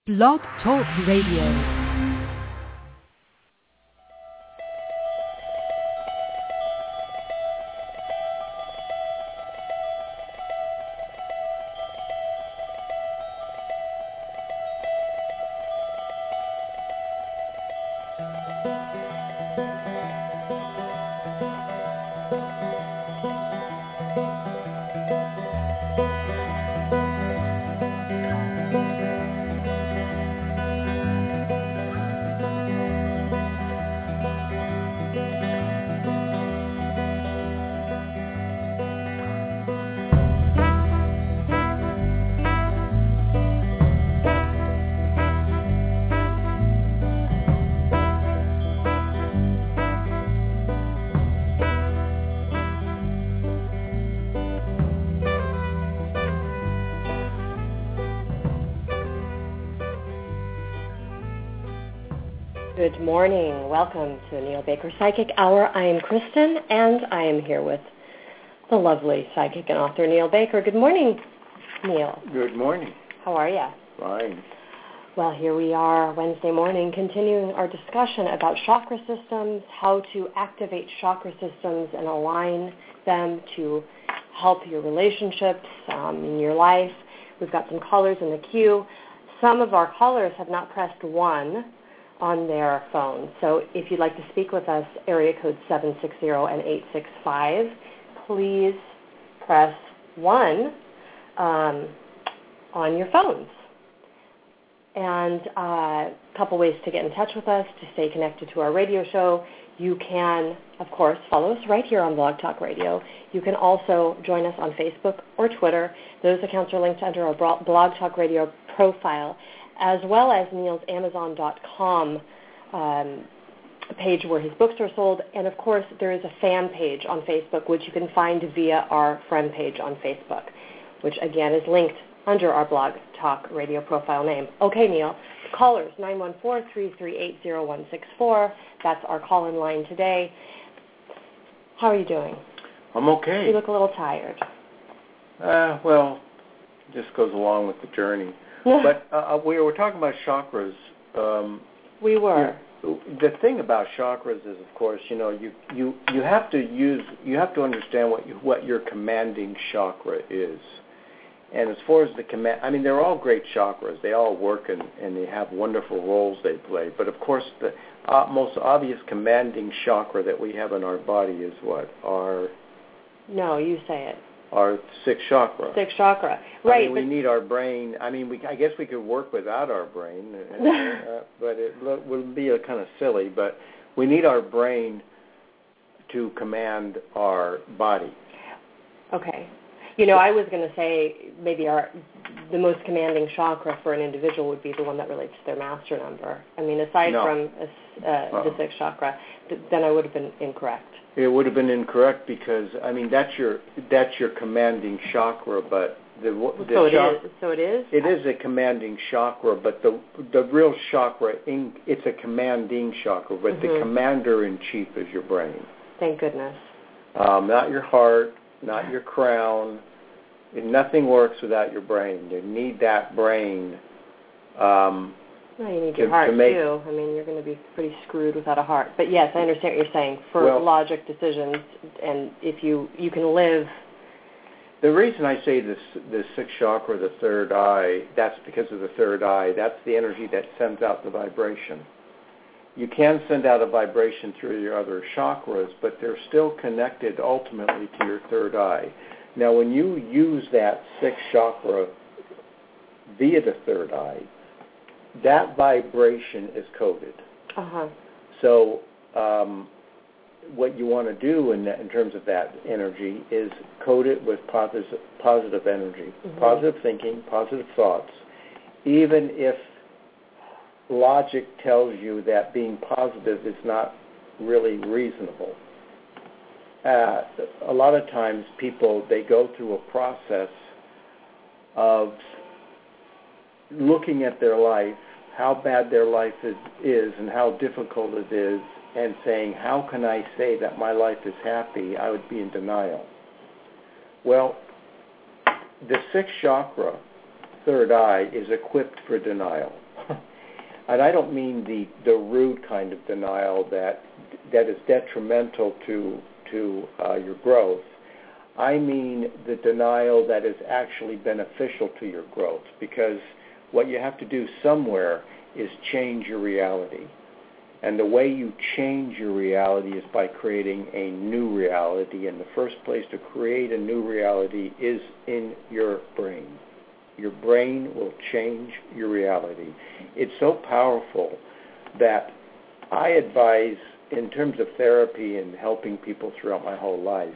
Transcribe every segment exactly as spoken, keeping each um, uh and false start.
Blog Talk Radio. Good morning. Welcome to Neil Baker Psychic Hour. I am Kristen, and I am here with the lovely psychic and author Neil Baker. Good morning, Neil. Good morning. How are you? Fine. Well, here we are Wednesday morning, continuing our discussion about chakra systems, how to activate chakra systems and align them to help your relationships um, in your life. We've got some callers in the queue. Some of our callers have not pressed one on their phone. So if you'd like to speak with us, area code seven six zero and eight six five, please press one um, on your phones. And uh, a couple ways to get in touch with us, to stay connected to our radio show. You can, of course, follow us right here on Blog Talk Radio. You can also join us on Facebook or Twitter. Those accounts are linked under our Blog Talk Radio profile, as well as Neil's Amazon dot com um, page where his books are sold. And, of course, there is a fan page on Facebook, which you can find via our friend page on Facebook, which, again, is linked under our Blog Talk Radio profile name. Okay, Neil. Callers, nine one four, three three eight, zero one six four. That's our call-in line today. How are you doing? I'm okay. You look a little tired. Uh, well, it just goes along with the journey. But uh, we were talking about chakras. Um, we were. You, the thing about chakras is, of course, you know, you, you, you have to use, you have to understand what you, what your commanding chakra is. And as far as the command, I mean, they're all great chakras. They all work and, and they have wonderful roles they play. But of course, the uh, most obvious commanding chakra that we have in our body is what? Our no, you say it. Our sixth chakra. Sixth chakra, right? I mean, we need our brain. I mean, we, I guess we could work without our brain, uh, but it would be a kind of silly. But we need our brain to command our body. Okay. You know, I was going to say maybe our the most commanding chakra for an individual would be the one that relates to their master number. I mean, aside no. from uh, the sixth chakra, then I would have been incorrect. It would have been incorrect because I mean that's your that's your commanding chakra, but the, the so it chak- is. So it is. It is a commanding chakra, but the the real chakra in, it's a commanding chakra, but mm-hmm. the commander in chief is your brain. Thank goodness. Um, not your heart, not your crown. Nothing works without your brain. You need that brain. Um, Well, you need to, your heart, to make, too. I mean, you're going to be pretty screwed without a heart. But, yes, I understand what you're saying. For well, logic decisions, and if you, you can live... The reason I say this, the sixth chakra, the third eye, that's because of the third eye. That's the energy that sends out the vibration. You can send out a vibration through your other chakras, but they're still connected ultimately to your third eye. Now, when you use that sixth chakra via the third eye, that vibration is coded. Uh-huh. So um, what you want to do in, that, in terms of that energy is code it with positive, positive energy, mm-hmm. positive thinking, positive thoughts, even if logic tells you that being positive is not really reasonable. Uh, a lot of times people, they go through a process of looking at their life, how bad their life is, is and how difficult it is, and saying, how can I say that my life is happy? I would be in denial. Well, the sixth chakra, third eye, is equipped for denial. and I don't mean the, the rude kind of denial that that is detrimental to to uh, your growth. I mean the denial that is actually beneficial to your growth, because what you have to do somewhere is change your reality. And the way you change your reality is by creating a new reality. And the first place to create a new reality is in your brain. Your brain will change your reality. It's so powerful that I advise, in terms of therapy and helping people throughout my whole life,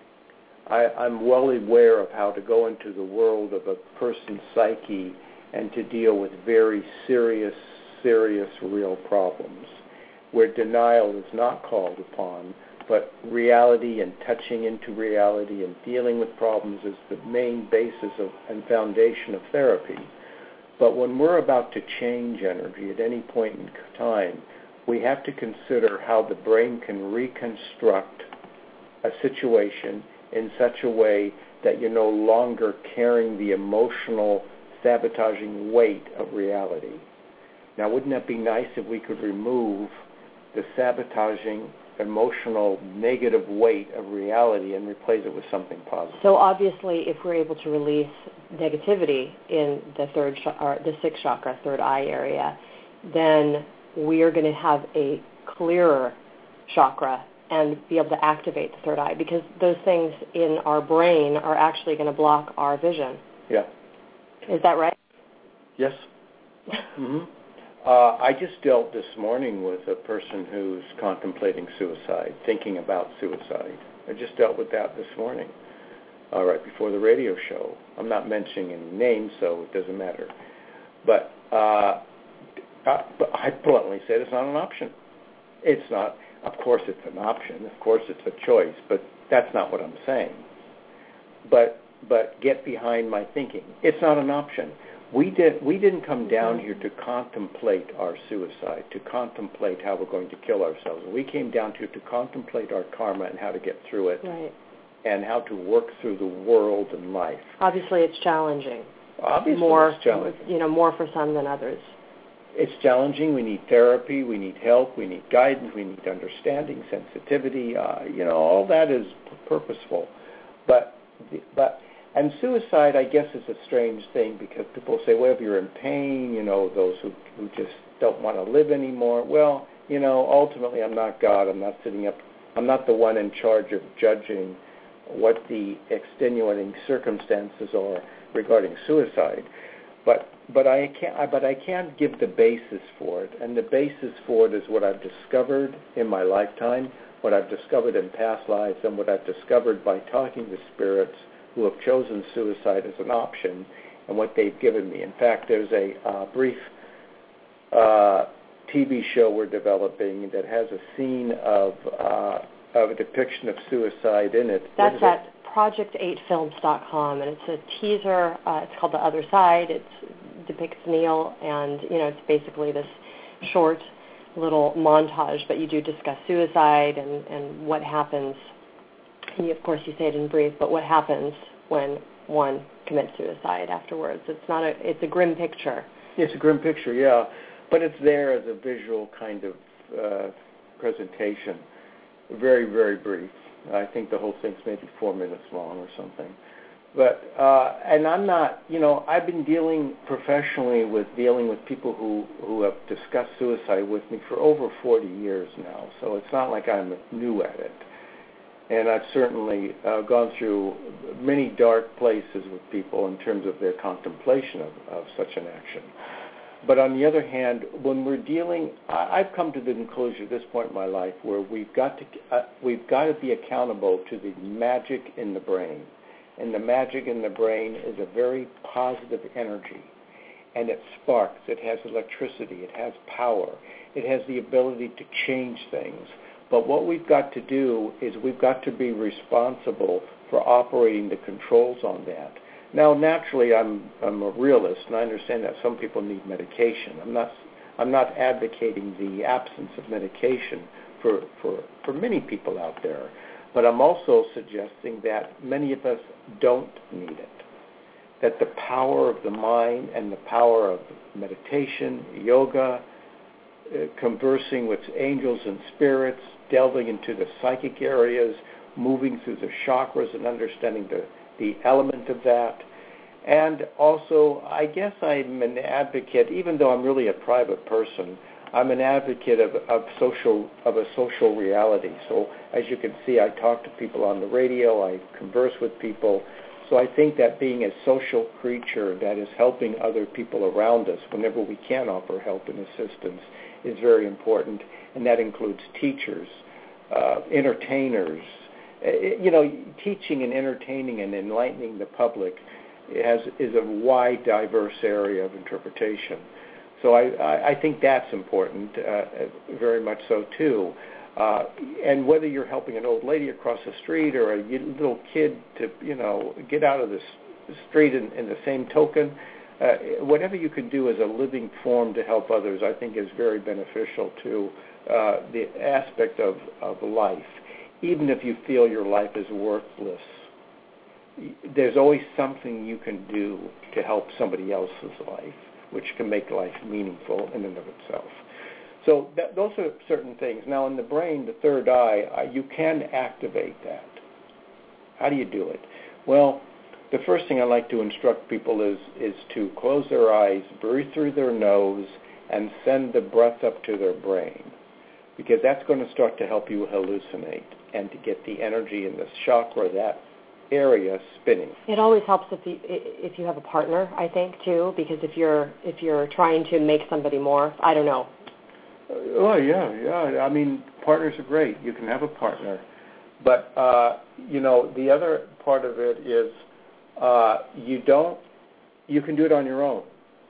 I, I'm well aware of how to go into the world of a person's psyche and to deal with very serious, serious, real problems, where denial is not called upon, but reality and touching into reality and dealing with problems is the main basis of and foundation of therapy. But when we're about to change energy at any point in time, we have to consider how the brain can reconstruct a situation in such a way that you're no longer carrying the emotional, sabotaging weight of reality. Now, wouldn't that be nice if we could remove the sabotaging, emotional, negative weight of reality and replace it with something positive? So obviously, if we're able to release negativity in the third, or the sixth chakra, third eye area, then we are going to have a clearer chakra and be able to activate the third eye, because those things in our brain are actually going to block our vision. Yeah. Is that right? Yes. Mm-hmm. Uh, I just dealt this morning with a person who's contemplating suicide, thinking about suicide. I just dealt with that this morning, uh, right before the radio show. I'm not mentioning any names, so it doesn't matter. But, uh, I, but I bluntly said it's not an option. It's not. Of course it's an option. Of course it's a choice, but that's not what I'm saying. But but get behind my thinking. It's not an option. We did we didn't come down here to contemplate our suicide, to contemplate how we're going to kill ourselves. We came down here to contemplate our karma and how to get through it, right, and how to work through the world and life. Obviously it's challenging. Obviously more, it's challenging. You know, more for some than others. It's challenging. We need therapy. We need help. We need guidance. We need understanding, sensitivity. Uh, you know, all that is purposeful. But, but, and suicide, I guess, is a strange thing, because people say, well, if you're in pain, you know, those who, who just don't want to live anymore. Well, you know, ultimately, I'm not God. I'm not sitting up. I'm not the one in charge of judging what the extenuating circumstances are regarding suicide. But but I can't but I can't give the basis for it, and the basis for it is what I've discovered in my lifetime, what I've discovered in past lives, and what I've discovered by talking to spirits who have chosen suicide as an option, and what they've given me. In fact, there's a uh, brief uh, T V show we're developing that has a scene of uh, of a depiction of suicide in it. That's at project eight films dot com, and it's a teaser. Uh, it's called The Other Side. It depicts Neil, and you know, it's basically this short little montage, but you do discuss suicide and, and what happens. And you, of course, you say it in brief, but what happens when one commits suicide afterwards? It's not a. It's a grim picture. It's a grim picture, yeah, but it's there as a visual kind of uh, presentation. Very, very brief. I think the whole thing's maybe four minutes long or something. But, uh, and I'm not, you know, I've been dealing professionally with dealing with people who, who have discussed suicide with me for over forty years now. So it's not like I'm new at it. And I've certainly uh, gone through many dark places with people in terms of their contemplation of, of such an action. But on the other hand, when we're dealing, I, I've come to the conclusion at this point in my life where we've got to uh, we've got to be accountable to the magic in the brain, and the magic in the brain is a very positive energy, and it sparks. It has electricity. It has power. It has the ability to change things. But what we've got to do is we've got to be responsible for operating the controls on that. Now, naturally, I'm I'm a realist, and I understand that some people need medication. I'm not I'm not advocating the absence of medication for, for, for many people out there, but I'm also suggesting that many of us don't need it. That the power of the mind and the power of meditation, yoga, conversing with angels and spirits, delving into the psychic areas, moving through the chakras and understanding the, the element of that. And also, I guess I'm an advocate, even though I'm really a private person, I'm an advocate of, of social of a social reality. So as you can see, I talk to people on the radio, I converse with people. So I think that being a social creature that is helping other people around us whenever we can offer help and assistance is very important, and that includes teachers, uh, entertainers. You know, teaching and entertaining and enlightening the public has is a wide, diverse area of interpretation. So I, I, I think that's important, uh, very much so too. Uh, and whether you're helping an old lady across the street or a little kid to, you know, get out of the street in, in the same token, uh, whatever you can do as a living form to help others, I think is very beneficial to uh, the aspect of, of life. Even if you feel your life is worthless, there's always something you can do to help somebody else's life, which can make life meaningful in and of itself. So that, those are certain things. Now, in the brain, the third eye, uh, you can activate that. How do you do it? Well, the first thing I like to instruct people is is to close their eyes, breathe through their nose, and send the breath up to their brain, because that's going to start to help you hallucinate and to get the energy in the chakra, that area, spinning. It always helps if you if you have a partner, I think, too, because if you're if you're trying to make somebody more, I don't know. Oh, yeah, yeah. I mean, partners are great. You can have a partner. But, uh, you know, the other part of it is uh, you don't, you can do it on your own.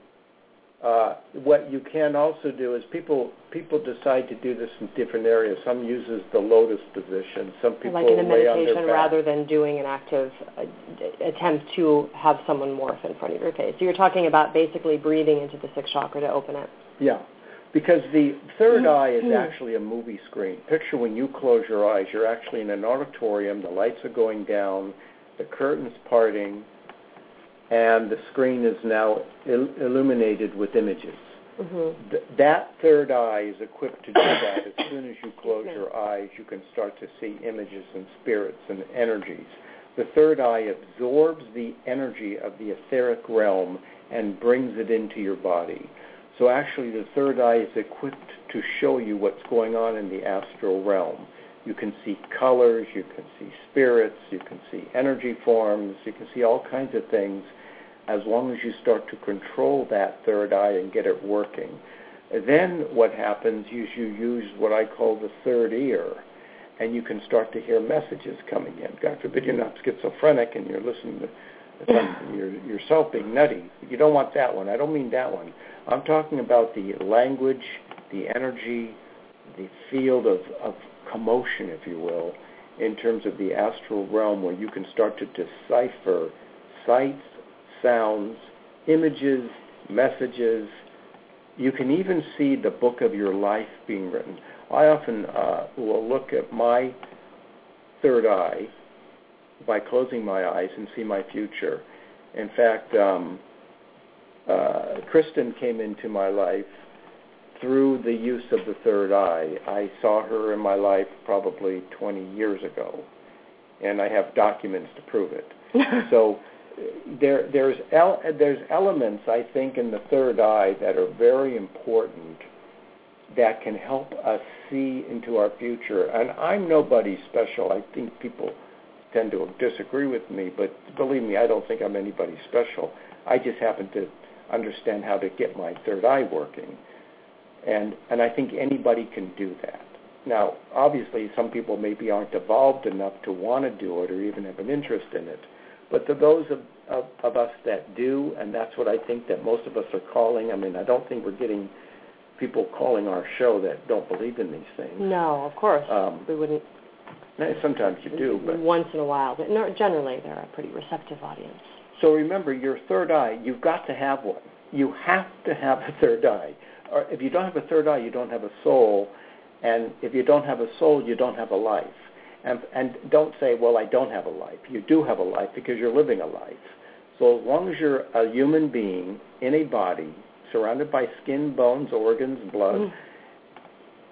Uh, what you can also do is people people decide to do this in different areas. Some uses the lotus position. Some people like in a lay on their meditation back. rather than doing an active uh, attempt to have someone morph in front of your face. So you're talking about basically breathing into the sixth chakra to open it. Yeah, because the third eye is actually a movie screen. Picture when you close your eyes, you're actually in an auditorium, the lights are going down, the curtain's parting, and the screen is now il- illuminated with images. Mm-hmm. Th- that third eye is equipped to do that. As soon as you close your eyes, you can start to see images and spirits and energies. The third eye absorbs the energy of the etheric realm and brings it into your body. So actually the third eye is equipped to show you what's going on in the astral realm. You can see colors, you can see spirits, you can see energy forms, you can see all kinds of things as long as you start to control that third eye and get it working. Then what happens is you use what I call the third ear, and you can start to hear messages coming in. God forbid you're not schizophrenic and you're listening to you're, yourself being nutty. You don't want that one. I don't mean that one. I'm talking about the language, the energy, the field of, of commotion, if you will, in terms of the astral realm, where you can start to decipher sights, sounds, images, messages. You can even see the book of your life being written. I often uh, will look at my third eye by closing my eyes and see my future. In fact, um, uh, Kristen came into my life through the use of the third eye. I saw her in my life probably twenty years ago, and I have documents to prove it. So there, there's el- there's elements, I think, in the third eye that are very important that can help us see into our future. And I'm nobody special. I think people tend to disagree with me, but believe me, I don't think I'm anybody special. I just happen to understand how to get my third eye working. And and I think anybody can do that. Now, obviously, some people maybe aren't evolved enough to want to do it or even have an interest in it. But to those of, of, of us that do, and that's what I think that most of us are calling, I mean, I don't think we're getting people calling our show that don't believe in these things. No, of course. Um, we wouldn't. Sometimes you do, but once in a while. But no, generally, they're a pretty receptive audience. So remember, your third eye, you've got to have one. You have to have a third eye. Or if you don't have a third eye, you don't have a soul. And if you don't have a soul, you don't have a life. And, and don't say, well, I don't have a life. You do have a life because you're living a life. So as long as you're a human being in a body, surrounded by skin, bones, organs, blood, mm.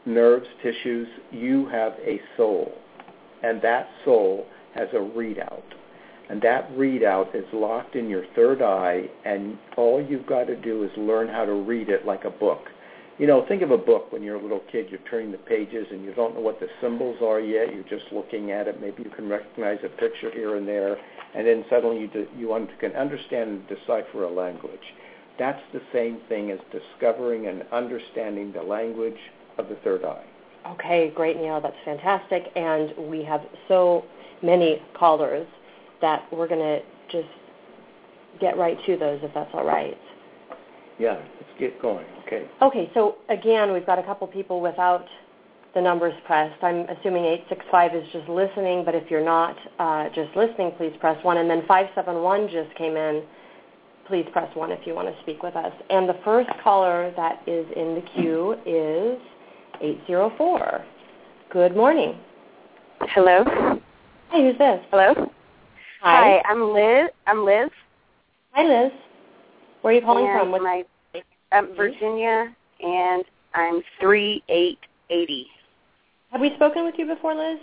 nerves, tissues, you have a soul. And that soul has a readout. And that readout is locked in your third eye, and all you've got to do is learn how to read it like a book. You know, think of a book when you're a little kid, you're turning the pages and you don't know what the symbols are yet, you're just looking at it, maybe you can recognize a picture here and there, and then suddenly you, do, you un- can understand and decipher a language. That's the same thing as discovering and understanding the language of the third eye. Okay, great, Neil. That's fantastic. And we have so many callers that we're going to just get right to those, if that's all right. Yeah, let's get going. Okay. Okay, so again, we've got a couple people without the numbers pressed. I'm assuming eight six five is just listening, but if you're not uh, just listening, please press one. And then five seven one just came in. Please press one if you want to speak with us. And the first caller that is in the queue is eight zero four. Good morning. Hello. Hi, who's this? Hello. Hi. Hi, I'm Liz. I'm Liz. Hi, Liz. Where are you calling and from? What's my, I'm Virginia, and I'm three eight eighty. Have we spoken with you before, Liz?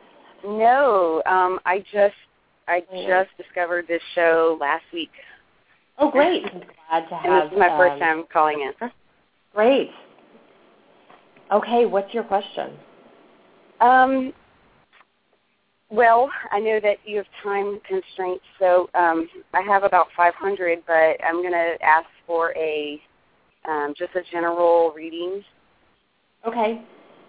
No, um, I just I Oh. just discovered this show last week. Oh, great. I'm glad to have. And this is my um, first time calling in. Great. Okay, what's your question? Um, well, I know that you have time constraints, so um, I have about five hundred, but I'm going to ask for a um, just a general reading. Okay.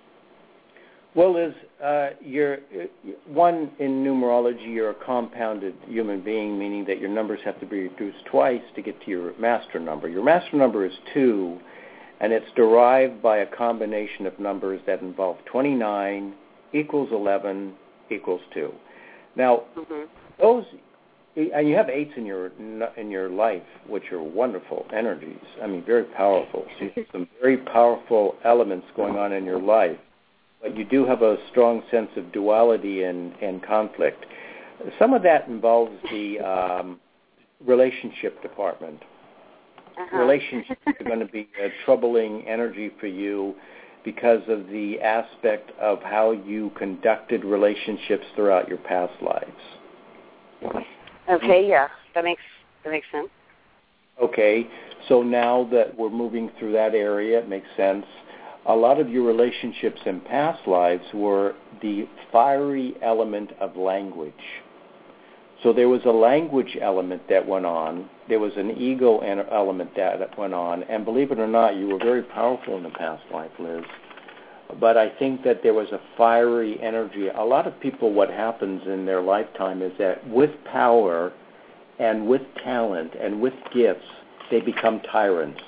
Well, Liz, uh, you're, one, in numerology, you're a compounded human being, meaning that your numbers have to be reduced twice to get to your master number. Your master number is two, and it's derived by a combination of numbers that involve twenty-nine equals eleven equals two. Now, Mm-hmm. those, and you have eights in your in your life, which are wonderful energies. I mean, very powerful. So you have some very powerful elements going on in your life. But you do have a strong sense of duality and, and conflict. Some of that involves the um, relationship department. Uh-huh. Relationships are going to be a troubling energy for you because of the aspect of how you conducted relationships throughout your past lives. Okay, yeah, that makes that makes sense. Okay, so now that we're moving through that area, it makes sense. A lot of your relationships in past lives were the fiery element of language. So there was a language element that went on. There was an ego element that went on. And believe it or not, you were very powerful in the past life, Liz. But I think that there was a fiery energy. A lot of people, what happens in their lifetime is that with power and with talent and with gifts, they become tyrants.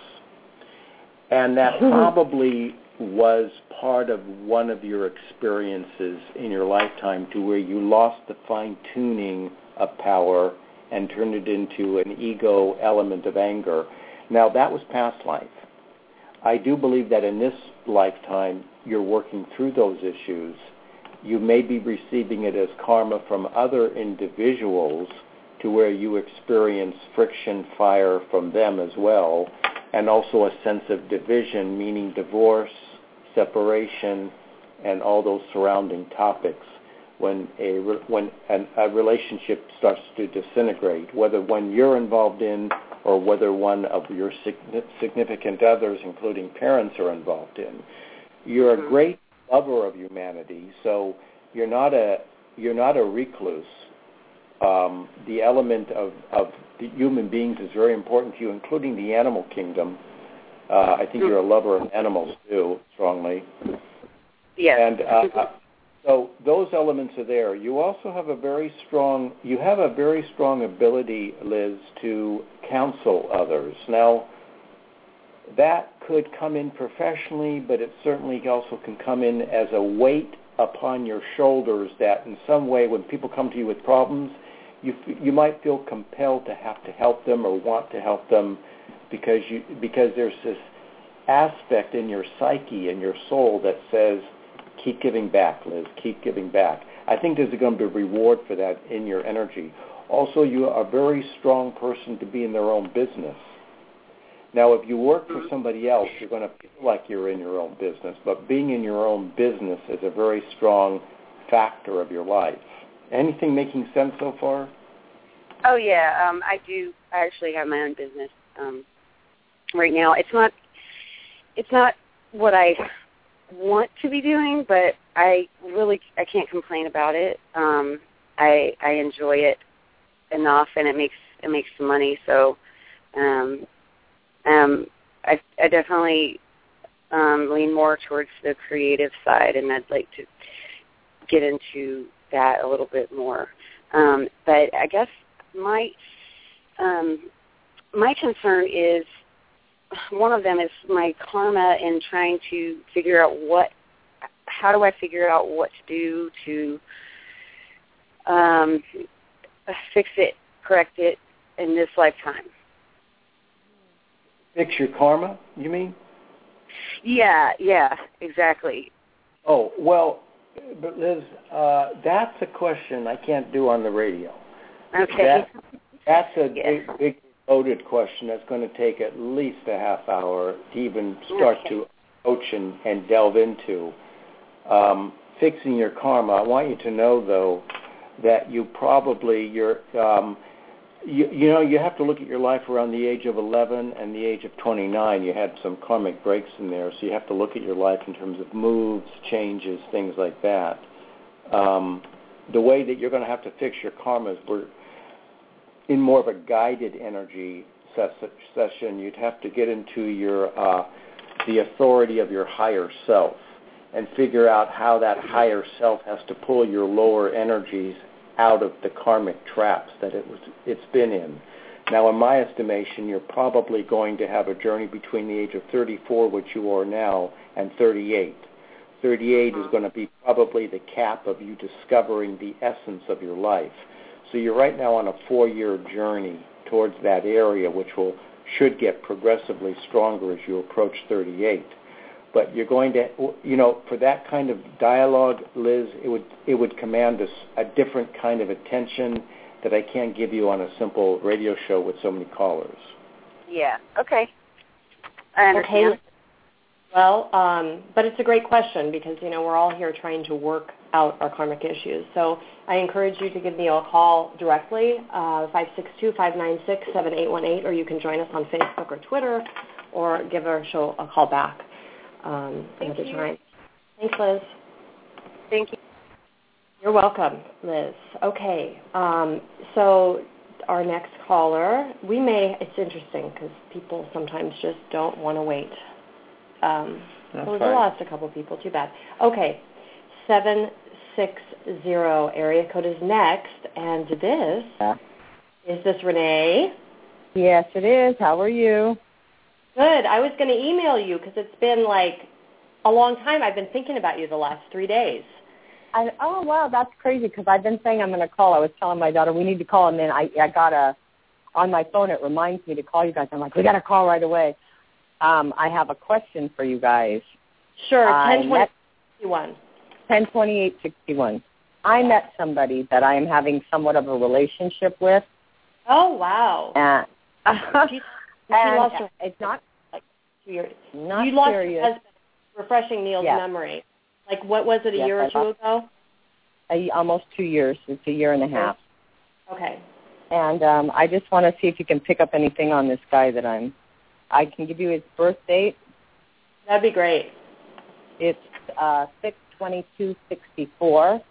And that probably was part of one of your experiences in your lifetime to where you lost the fine-tuning of power and turned it into an ego element of anger. Now, that was past life. I do believe that in this lifetime, you're working through those issues. You may be receiving it as karma from other individuals to where you experience friction, fire from them as well, and also a sense of division, meaning divorce, separation, and all those surrounding topics when a when an, a relationship starts to disintegrate, whether one you're involved in or whether one of your significant others, including parents, are involved in. You're a great lover of humanity, so you're not a you're not a recluse. Um, the element of, of the human beings is very important to you, including the animal kingdom. Uh, I think you're a lover of animals too, strongly. Yes. And uh, so those elements are there. You also have a very strong you have a very strong ability, Liz, to counsel others. Now, that could come in professionally, but it certainly also can come in as a weight upon your shoulders that in some way when people come to you with problems, you you might feel compelled to have to help them or want to help them because you because there's this aspect in your psyche and your soul that says, keep giving back, Liz, keep giving back. I think there's going to be a reward for that in your energy. Also, you are a very strong person to be in their own business. Now, if you work for somebody else, you're going to feel like you're in your own business, but being in your own business is a very strong factor of your life. Anything making sense so far? Oh, yeah. Um, I do. I actually have my own business um, right now. It's not, it's not what I want to be doing, but I really, I can't complain about it. Um, I, I enjoy it enough, and it makes, it makes some money, so... Um, Um, I, I definitely um, lean more towards the creative side, and I'd like to get into that a little bit more. Um, but I guess my um, my concern is, one of them is my karma in trying to figure out what, how do I figure out what to do to um, fix it, correct it in this lifetime. Fix your karma, you mean? Yeah, yeah, exactly. Oh, well, but Liz, uh, that's a question I can't do on the radio. Okay. That, that's a yeah. big, big, loaded question that's going to take at least a half hour to even start okay. to approach and, and delve into. Um, fixing your karma, I want you to know, though, that you probably, you're... Um, You, you know, you have to look at your life around the age of eleven and the age of twenty-nine. You had some karmic breaks in there, so you have to look at your life in terms of moves, changes, things like that. Um, the way that you're going to have to fix your karma is we're in more of a guided energy ses- session. You'd have to get into your uh, the authority of your higher self and figure out how that higher self has to pull your lower energies out of the karmic traps that it was, it's been in. Now, in my estimation, you're probably going to have a journey between the age of thirty-four, which you are now, and thirty-eight. thirty-eight is going to be probably the cap of you discovering the essence of your life. So you're right now on a four-year journey towards that area, which will should get progressively stronger as you approach thirty-eight. But you're going to, you know, for that kind of dialogue, Liz, it would it would command a, a different kind of attention that I can't give you on a simple radio show with so many callers. Yeah. Okay. I understand. Okay. Well, um, but it's a great question because, you know, we're all here trying to work out our karmic issues. So I encourage you to give me a call directly, uh, five six two, five nine six, seven eight one eight, or you can join us on Facebook or Twitter or give our show a call back. Um, Thank you. Time. Thanks, Liz. Thank you. You're welcome, Liz. Okay, um, so our next caller, we may, it's interesting because people sometimes just don't want to wait. Um, That's so we fine. lost a couple people, too bad. Okay, seven six zero area code is next, and this, yeah. is this Renee? Yes, it is. How are you? Good. I was going to email you because it's been like a long time. I've been thinking about you the last three days. I, oh, wow, that's crazy because I've been saying I'm going to call. I was telling my daughter we need to call, and then I, I got a, on my phone it reminds me to call you guys. I'm like, we got to call right away. Um, I have a question for you guys. Sure, ten twenty-eight sixty-one. ten twenty-eight sixty-one. I met somebody that I am having somewhat of a relationship with. Oh, wow. And, she, she and lost her, it's not, your, not you lost serious. your husband, refreshing Neil's yes. memory. Like, what was it, a yes, year or I two lost, ago? A, almost two years. It's a year and a half. Okay. And um, I just want to see if you can pick up anything on this guy that I'm, I can give you his birth date. That'd be great. It's uh, six twenty-two sixty-four.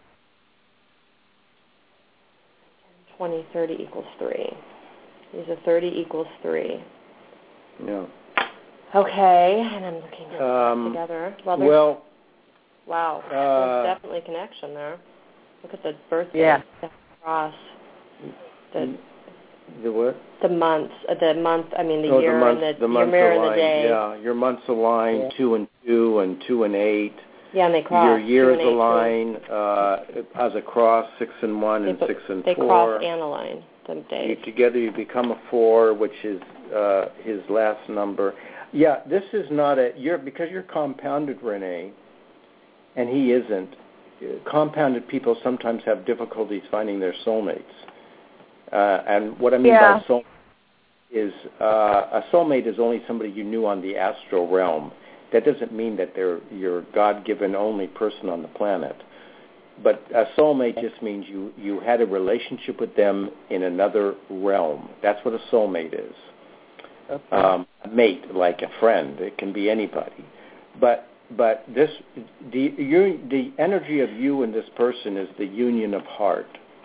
twenty, thirty equals three. He's a thirty equals three. Yeah. Okay, and I'm looking at um, this together. Well, well wow, uh, there's definitely a connection there. Look at the birthday. Yeah. Cross. The, the what? the months, uh, the month, I mean the oh, year the months, and the, the your months mirror and aligned, the day. Yeah, your months align, yeah. two and two and two and eight. Yeah, and they cross. Your years two and eight, align uh, as a cross, six and one they, and six and they four. They cross and align the days. You, together you become a four, which is uh, his last number. Yeah, this is not a, you're, because you're compounded, Renee, and he isn't. Compounded people sometimes have difficulties finding their soulmates. Uh, and what I mean yeah. by soul, is uh, a soulmate is only somebody you knew on the astral realm. That doesn't mean that they're your God-given only person on the planet. But a soulmate just means you, you had a relationship with them in another realm. That's what a soulmate is. Okay. Um, a mate, like a friend. It can be anybody. But but this the you, the energy of you and this person is the union of heart,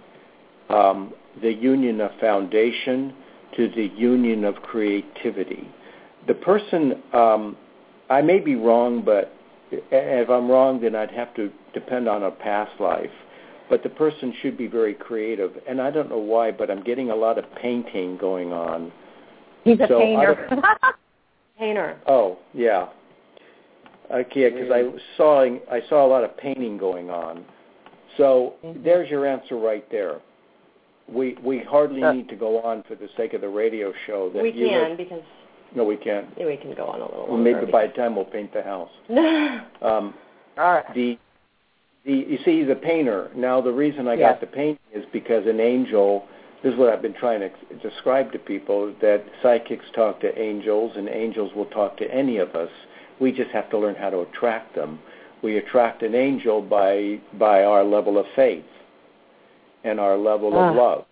um, the union of foundation to the union of creativity. The person, um, I may be wrong, but if I'm wrong, then I'd have to depend on a past life. But the person should be very creative, and I don't know why, but I'm getting a lot of painting going on. He's a so painter. Painter. Oh, yeah. Okay, because I saw I saw a lot of painting going on. So mm-hmm. there's your answer right there. We we hardly uh, need to go on for the sake of the radio show. That we you can have, because no, we can't. Yeah, we can go on a little well, longer. Maybe by the time we'll paint the house. um, All right. The the you see the painter. Now the reason I yes. got the painting is because an angel. This is what I've been trying to describe to people, that psychics talk to angels and angels will talk to any of us. We just have to learn how to attract them. We attract an angel by by our level of faith and our level uh, of love.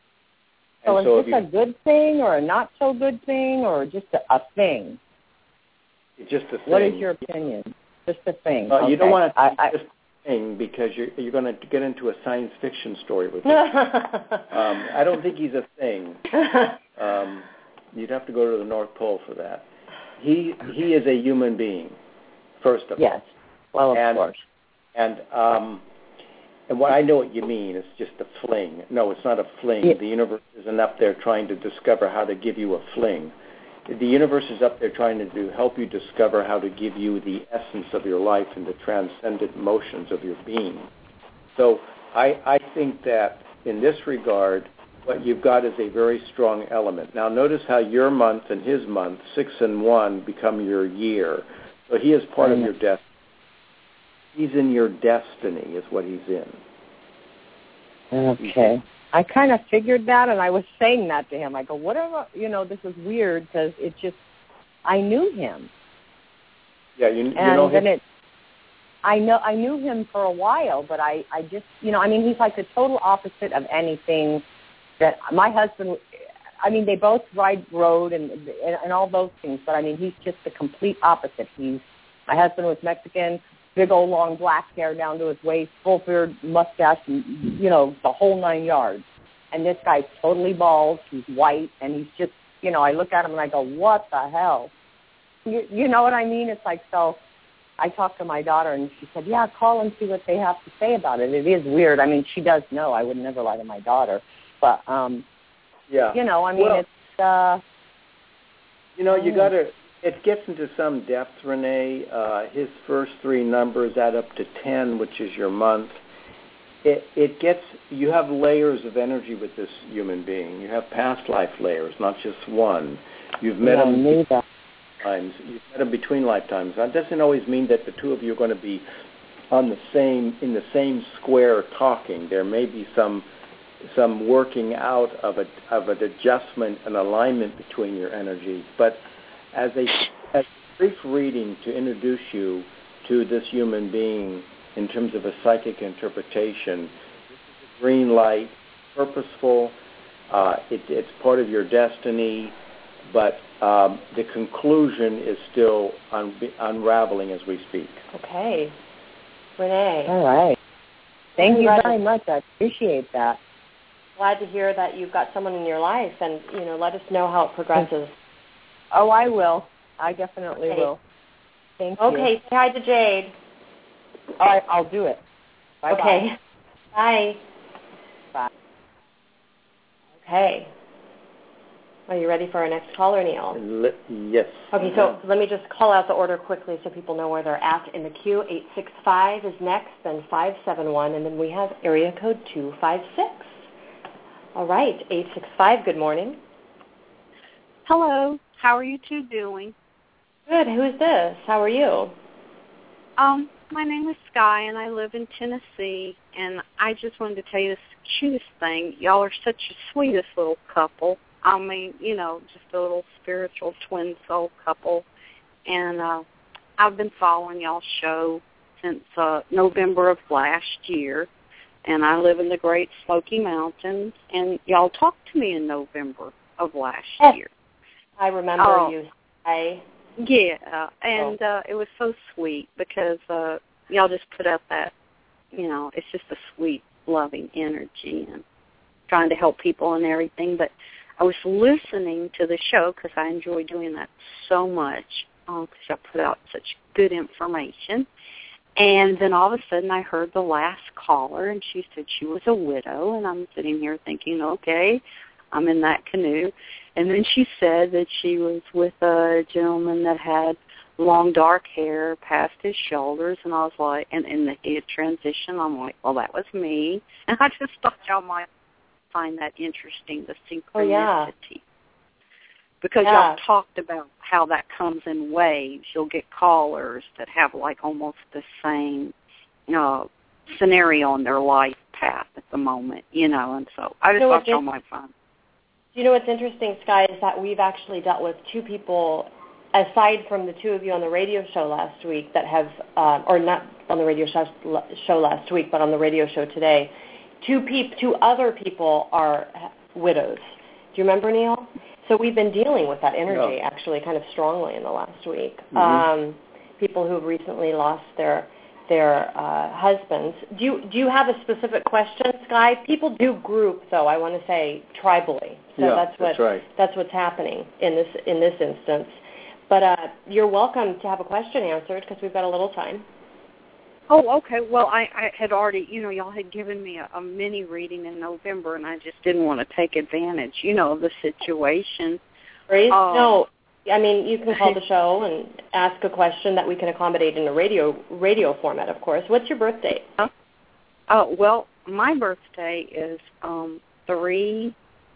So and so is this you, a good thing or a not so good thing or just a, a thing? It's just a thing. What is your opinion? Just a thing. Uh, okay. You don't want to I, I, just thing because you're you're going to get into a science fiction story with him. um, I don't think he's a thing. Um, you'd have to go to the North Pole for that. He he is a human being, first of yes. all. Well, of and, course. And um, and what I know what you mean. It's just a fling. No, it's not a fling. Yeah. The universe isn't up there trying to discover how to give you a fling. The universe is up there trying to do, help you discover how to give you the essence of your life and the transcendent motions of your being. So I, I think that in this regard, what you've got is a very strong element. Now notice how your month and his month, six and one, become your year. So he is part mm-hmm. of your destiny. He's in your destiny is what he's in. Okay. I kind of figured that, and I was saying that to him. I go, whatever, you know, this is weird because it just, I knew him. Yeah, you, you and know him. Then it, I know, I knew him for a while, but I, I just, you know, I mean, he's like the total opposite of anything that my husband, I mean, they both ride road and, and and all those things, but I mean, he's just the complete opposite. He's, my husband was Mexican, big old long black hair down to his waist, full beard, mustache, and, you know, the whole nine yards. And this guy's totally bald. He's white, and he's just, you know, I look at him and I go, what the hell? You, you know what I mean? It's like, so I talked to my daughter, and she said, yeah, call and see what they have to say about it. It is weird. I mean, she does know. I would never lie to my daughter. But, um, yeah, you know, I mean, well, it's... Uh, you know, you got to... It gets into some depth, Renee. Uh, his first three numbers add up to ten, which is your month. It, it gets, you have layers of energy with this human being. You have past life layers, not just one. You've met yeah, him between times. You've met him between lifetimes. That doesn't always mean that the two of you are going to be on the same, in the same square talking. There may be some some working out of a of an adjustment and alignment between your energies, but As a, as a brief reading to introduce you to this human being in terms of a psychic interpretation, this is a green light, purposeful, uh, it, it's part of your destiny, but um, the conclusion is still un- unraveling as we speak. Okay. Renee. All right. Thank you very much. I appreciate that. Glad to hear that you've got someone in your life, and, you know, let us know how it progresses. Oh, I will. I definitely okay. will. Thank okay, you. Okay, say hi to Jade. All right, I'll do it. Bye-bye. Okay. Bye. Bye. Okay. Are you ready for our next caller, Neil? Le- yes. Okay, so let me just call out the order quickly so people know where they're at in the queue. eight six five is next, then five seven one, and then we have area code two five six. All right, eight six five, good morning. Hello. How are you two doing? Good. Who is this? How are you? Um, my name is Sky, and I live in Tennessee, and I just wanted to tell you this cutest thing. Y'all are such the sweetest little couple. I mean, you know, just a little spiritual twin soul couple. And uh, I've been following y'all's show since uh, November of last year. And I live in the Great Smoky Mountains. And y'all talked to me in November of last yes. year. I remember oh, you. I Yeah, uh, and uh, it was so sweet because uh, y'all just put up that, you know, it's just a sweet, loving energy and trying to help people and everything. But I was listening to the show because I enjoy doing that so much because uh, I put out such good information. And then all of a sudden I heard the last caller, and she said she was a widow, and I'm sitting here thinking, okay, I'm in that canoe. And then she said that she was with a gentleman that had long dark hair past his shoulders, and I was like, and, and that he had transitioned. I'm like, well, that was me. And I just thought y'all might find that interesting, the synchronicity. Oh, yeah. Because yeah. y'all talked about how that comes in waves. You'll get callers that have like almost the same, you know, scenario in their life path at the moment, you know, and so I just you know thought y'all might find. You know what's interesting, Sky, is that we've actually dealt with two people, aside from the two of you on the radio show last week that have, uh, or not on the radio show, show last week, but on the radio show today, two peop, two other people are widows. Do you remember, Neil? So we've been dealing with that energy yeah. actually kind of strongly in the last week. Mm-hmm. Um, people who have recently lost their their uh, husbands. Do you do you have a specific question, Sky? People do group, though. I want to say tribally. So yeah, that's what that's, right. that's what's happening in this in this instance. But uh, you're welcome to have a question answered because we've got a little time. Oh, okay. Well, I, I had already, you know, y'all had given me a, a mini reading in November, and I just didn't want to take advantage, you know, of the situation. Right? Um, no. I mean, you can call the show and ask a question that we can accommodate in a radio radio format, of course. What's your birth date? Uh, uh, well, my birthday is um, three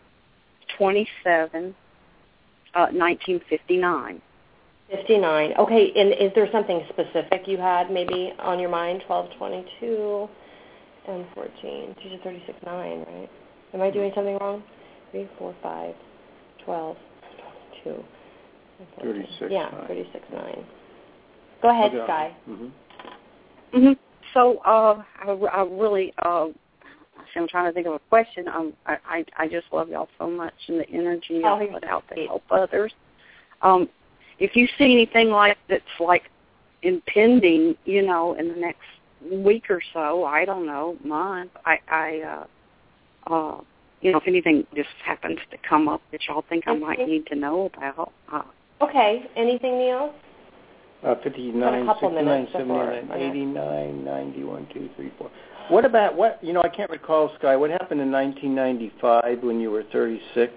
twenty-seven, uh, nineteen fifty-nine. fifty-nine. Okay, and is there something specific you had maybe on your mind? twelve, twenty-two, and fourteen. She's a thirty-six nine, right? Am I doing something wrong? three, four, five, twelve, twenty-two. thirty-six Yeah, nine. thirty-six nine. Go ahead, okay. Sky. Mm-hmm. Mm-hmm. So uh, I, I really, uh, I'm trying to think of a question. Um, I, I, I just love y'all so much and the energy y'all put out to help others. Um, if you see anything like that's like impending, you know, in the next week or so, I don't know, month, I, I uh, uh, you know, if anything just happens to come up that y'all think I might need to know about. Uh, okay. Anything, Neil? Uh, fifty-nine, sixty-nine, seventy-nine, eighty-nine, ninety-one, two, three, four. What about, what, you know, I can't recall, Sky, what happened in nineteen ninety-five when you were thirty-six?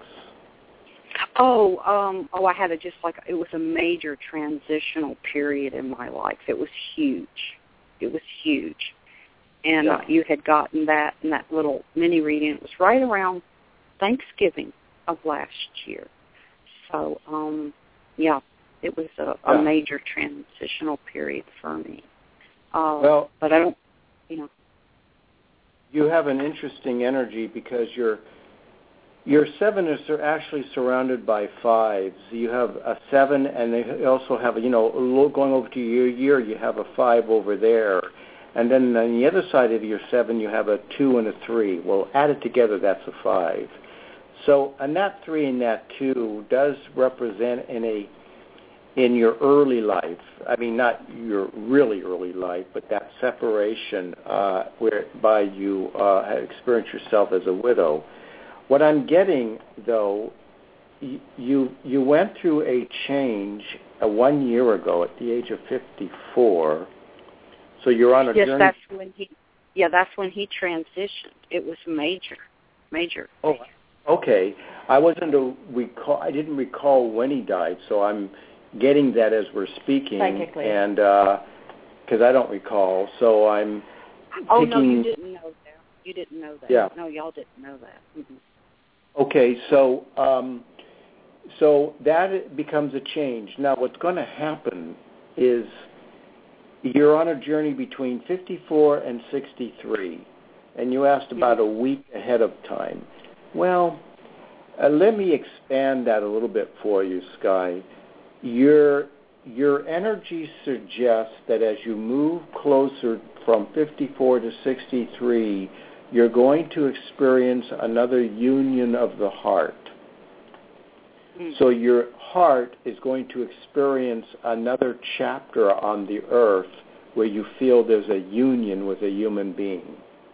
Oh, um, oh, I had a just like, it was a major transitional period in my life. It was huge. It was huge. And yeah. uh, you had gotten that in that little mini reading. It was right around Thanksgiving of last year. So, um, yeah, it was a, yeah. a major transitional period for me. Uh, well, but I don't, you know. You have an interesting energy because you're, your seven is actually surrounded by fives. You have a seven, and they also have, a, you know, going over to your year, you have a five over there. And then on the other side of your seven, you have a two and a three. Well, added together, that's a five. So, and that three and that two does represent in a, in your early life, I mean, not your really early life, but that separation uh, whereby you uh, had experienced yourself as a widow. What I'm getting, though, you you went through a change uh, one year ago at the age of fifty-four. So you're on a yes, journey. Yes, that's when he. Yeah, that's when he transitioned. It was major, major. Oh, okay. I wasn't a recall. I didn't recall when he died, so I'm getting that as we're speaking. Psychically. And because uh, I don't recall, so I'm. Oh picking, no, you didn't know that. You didn't know that. Yeah. No, y'all didn't know that. Mm-hmm. Okay, so um, so that becomes a change. Now, what's going to happen is you're on a journey between fifty-four and sixty-three, and you asked about a week ahead of time. Well, Uh, let me expand that a little bit for you, Sky. Your your energy suggests that as you move closer from fifty-four to sixty-three, you're going to experience another union of the heart. Mm. So your heart is going to experience another chapter on the earth where you feel there's a union with a human being.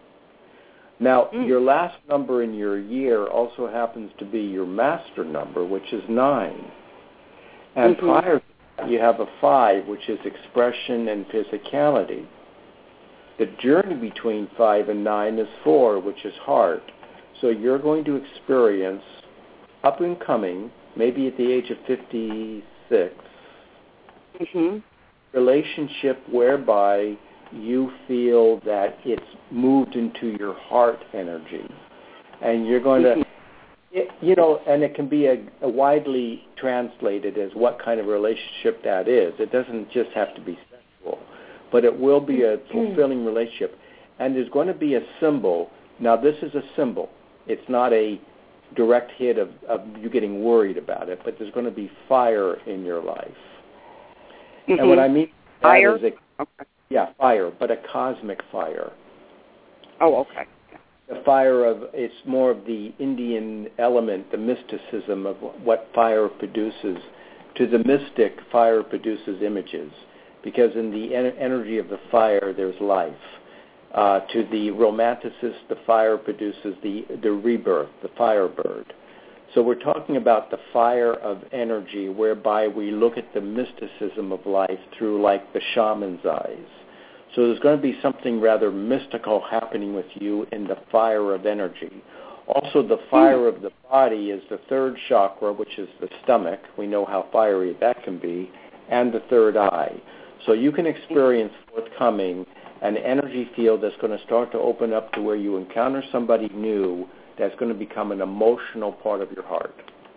Now, mm. your last number in your year also happens to be your master number, which is nine. And mm-hmm. prior to that, you have a five, which is expression and physicality. The journey between five and nine is four, which is heart. So you're going to experience, up and coming, maybe at the age of fifty-six, mm-hmm. relationship whereby you feel that it's moved into your heart energy. And you're going to, it, you know, and it can be a, a widely translated as what kind of relationship that is. It doesn't just have to be sexual, but it will be a fulfilling relationship. And there's going to be a symbol. Now, this is a symbol. It's not a direct hit of, of you getting worried about it, but there's going to be fire in your life. Mm-hmm. And what I mean by fire? that is a, okay. Yeah, fire, but a cosmic fire. Oh, okay. The fire of, it's more of the Indian element, the mysticism of what fire produces. To the mystic, fire produces images, because in the en- energy of the fire, there's life. Uh, to the romanticist, the fire produces the, the rebirth, the firebird. So we're talking about the fire of energy, whereby we look at the mysticism of life through like the shaman's eyes. So there's going to be something rather mystical happening with you in the fire of energy. Also, the fire of the body is the third chakra, which is the stomach. We know how fiery that can be, and the third eye. So you can experience forthcoming an energy field that's going to start to open up to where you encounter somebody new that's going to become an emotional part of your heart.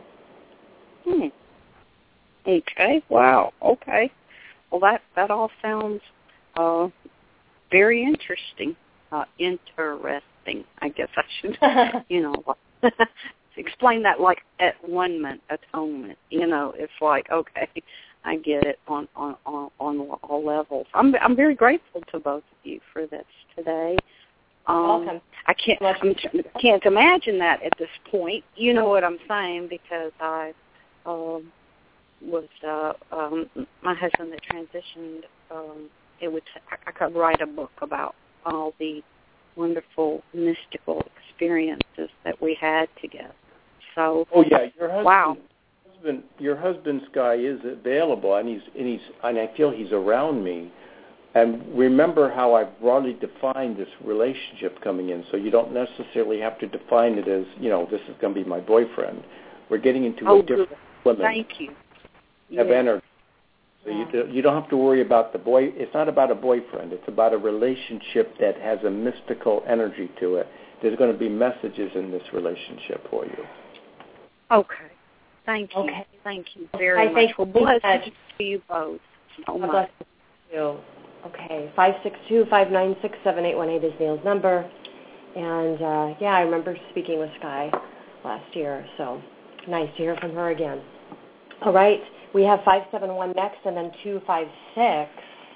Hmm. Okay. Wow. Okay. Well, that, that all sounds uh, very interesting. Uh, interesting, I guess I should, you know, explain that like at one-ment atonement. You know, it's like, okay, I get it on, on, on, on all levels. I'm I'm very grateful to both of you for this today. Um, Welcome. I can't I'm, I can't imagine that at this point. You know what I'm saying, because I um, was uh, um, my husband that transitioned. Um, it would I could write a book about all the wonderful mystical experiences that we had together. So oh yeah, your husband. Wow. Husband, your husband Sky is available, and he's and he's and I feel he's around me. And remember how I've broadly defined this relationship coming in, so you don't necessarily have to define it as, you know, this is going to be my boyfriend. We're getting into oh, a different element Thank you. of yes. energy. So yeah. you, you don't have to worry about the boy. It's not about a boyfriend. It's about a relationship that has a mystical energy to it. There's going to be messages in this relationship for you. Okay. Thank you. Okay. Thank you very I much. Well, bless that. to you both so much. Bless you. Okay, five six two, five nine six, seven eight one eight is Neil's number. And, uh, yeah, I remember speaking with Sky last year, so nice to hear from her again. All right, we have five seven one next and then two five six.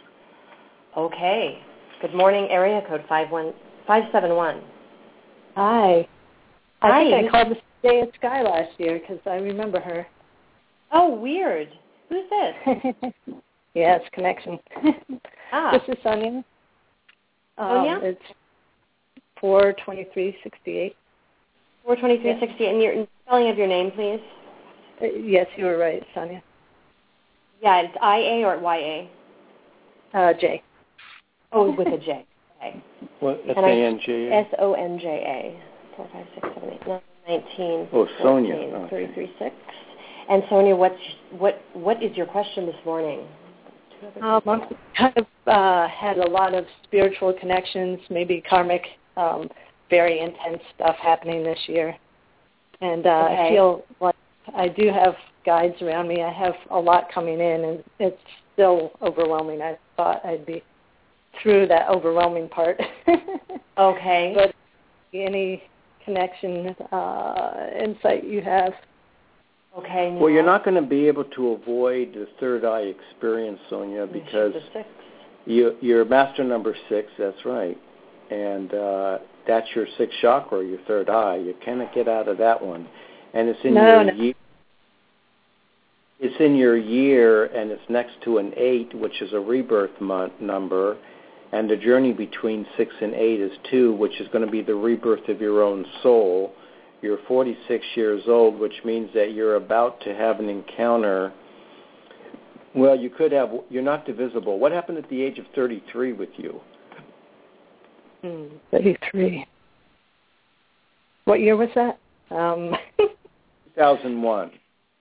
Okay. Good morning, area code five one five seven one. Hi. I Hi. think I called the day at Sky last year because I remember her. Oh, weird. Who's this? Yes, connection. Ah. This is Sonia. Um, Sonia? It's four twenty-three sixty-eight. four twenty-three sixty-eight. And your spelling of your name, please? Uh, yes, you were right, Sonia. Yeah, it's I A or Y A? Uh, J. Oh, with a J. Okay. What? S And A I- N J A? S O N J A. four, five, six, seven, eight, nine, nineteen. Oh, Sonia. fourteen, Okay. three three six. And Sonia, what's what what is your question this morning? Um, I've kind of uh, had a lot of spiritual connections, maybe karmic, um, very intense stuff happening this year. And uh, Okay. I feel like I do have guides around me. I have a lot coming in, and it's still overwhelming. I thought I'd be through that overwhelming part. Okay. But any connection uh, insight you have. Okay. Well, you're not going to be able to avoid the third eye experience, Sonia, because you, you're master number six, that's right. And uh, that's your sixth chakra, your third eye. You cannot get out of that one. And it's in no, your no. year. It's in your year, and it's next to an eight, which is a rebirth month number. And the journey between six and eight is two, which is going to be the rebirth of your own soul. You're forty-six years old, which means that you're about to have an encounter. Well, you could have, you're not divisible. What happened at the age of thirty-three with you? Hmm, thirty-three. What year was that? Um. two thousand one.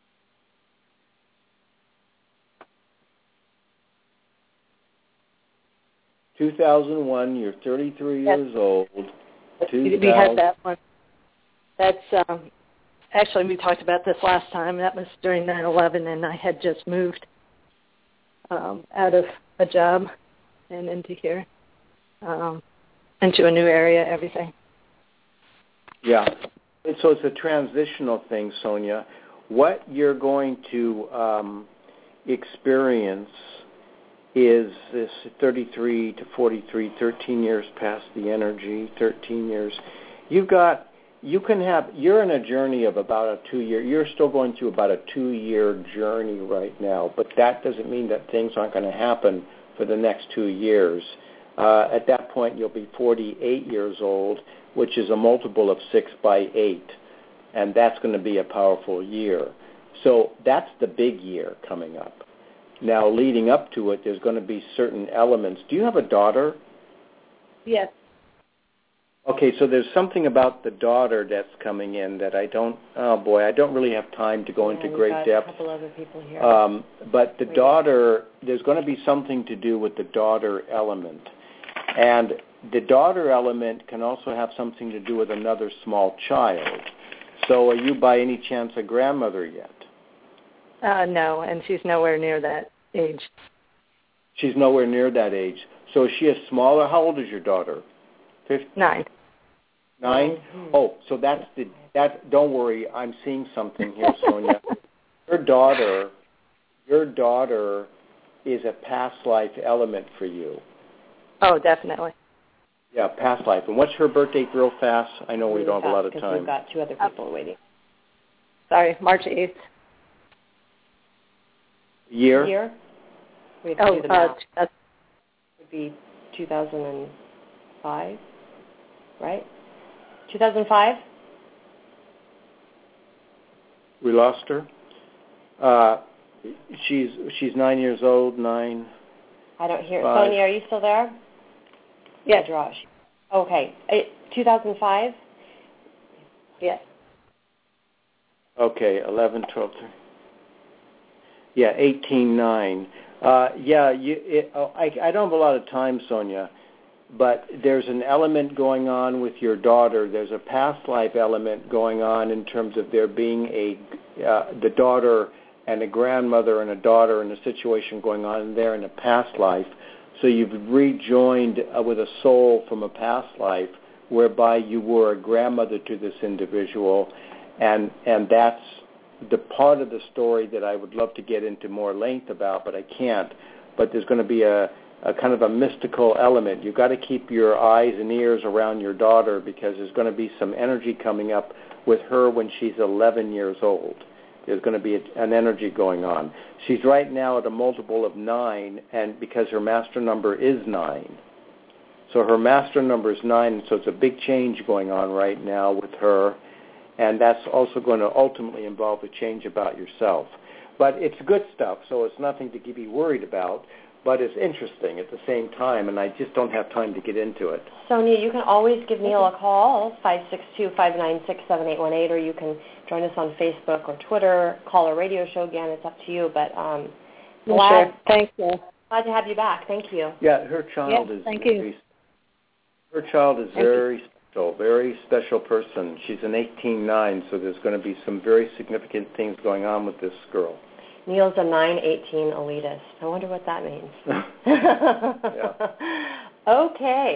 two thousand one, you're thirty-three Yes. years old. We had that one. That's, um, actually, we talked about this last time. That was during nine eleven, and I had just moved um, out of a job and into here, um, into a new area, everything. Yeah. And so it's a transitional thing, Sonia. What you're going to um, experience is this thirty-three to forty-three, thirteen years past the energy, thirteen years. You've got, you can have, you're in a journey of about a two-year, you're still going through about a two-year journey right now, but that doesn't mean that things aren't going to happen for the next two years. Uh, at that point, you'll be forty-eight years old, which is a multiple of six by eight, and that's going to be a powerful year. So that's the big year coming up. Now, leading up to it, there's going to be certain elements. Do you have a daughter? Yes. Okay, so there's something about the daughter that's coming in that I don't, oh boy, I don't really have time to go yeah, into we've great got depth. A couple other people here. Um, but the Wait. daughter, there's going to be something to do with the daughter element. And the daughter element can also have something to do with another small child. So are you by any chance a grandmother yet? Uh, no, and she's nowhere near that age. She's nowhere near that age. So is she a smaller? How old is your daughter? Fifty? Nine. Nine? Mm-hmm. Oh, so that's the, that, don't worry, I'm seeing something here, Sonia. Your daughter, your daughter is a past life element for you. Oh, definitely. Yeah, past life. And what's her birth date real fast? I know we don't have a lot of because time. we've got two other people waiting. Sorry, March eighth. Year? Year? We have to Oh, do the uh, math. that's, It would be two thousand five, right? two thousand five? We lost her. Uh, she's she's nine years old, nine. I don't hear. Five. Sonia, are you still there? yes. Josh. Okay. It, two thousand five? Yes. Okay, eleven, twelve, thirteen. Yeah, eighteen nine. Uh, yeah, you, it, oh, I, I don't have a lot of time, Sonia, but there's an element going on with your daughter. There's a past life element going on in terms of there being a uh, the daughter and a grandmother and a daughter and a situation going on there in a past life. So you've rejoined uh, with a soul from a past life whereby you were a grandmother to this individual, and and that's the part of the story that I would love to get into more length about, but I can't. But there's going to be a, a kind of a mystical element. You've got to keep your eyes and ears around your daughter because there's going to be some energy coming up with her when she's eleven years old. There's going to be a, an energy going on. She's right now at a multiple of nine, and because her master number is nine. So her master number is nine, so it's a big change going on right now with her. And that's also going to ultimately involve a change about yourself. But it's good stuff, so it's nothing to be worried about, but it's interesting at the same time, and I just don't have time to get into it. Sonia, you can always give Neil a call, five six two, five nine six, seven eight one eight, or you can join us on Facebook or Twitter, call our radio show again. It's up to you, but um, glad, Sure. Thank you. glad to have you back. Thank you. Yeah, her child Yes, is thank very, you. her child is Thank very special, very special person. She's an eighteen nine, so there's going to be some very significant things going on with this girl. Neil's a nine eighteen elitist. I wonder what that means. Yeah. Okay.